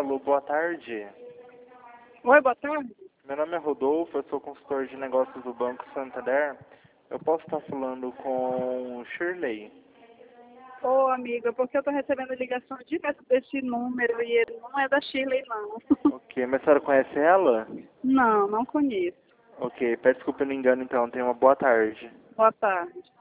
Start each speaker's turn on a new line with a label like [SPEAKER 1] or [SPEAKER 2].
[SPEAKER 1] Alô, boa tarde.
[SPEAKER 2] Oi, boa tarde.
[SPEAKER 1] Meu nome é Rodolfo, eu sou consultor de negócios do Banco Santander. Eu posso estar falando com Shirley?
[SPEAKER 2] Ô, amiga, porque eu tô recebendo ligação direto desse número e ele não é da Shirley, não.
[SPEAKER 1] Ok, mas a senhora conhece ela?
[SPEAKER 2] Não, não conheço.
[SPEAKER 1] Ok, peço desculpa pelo engano então, tenha uma boa tarde.
[SPEAKER 2] Boa tarde.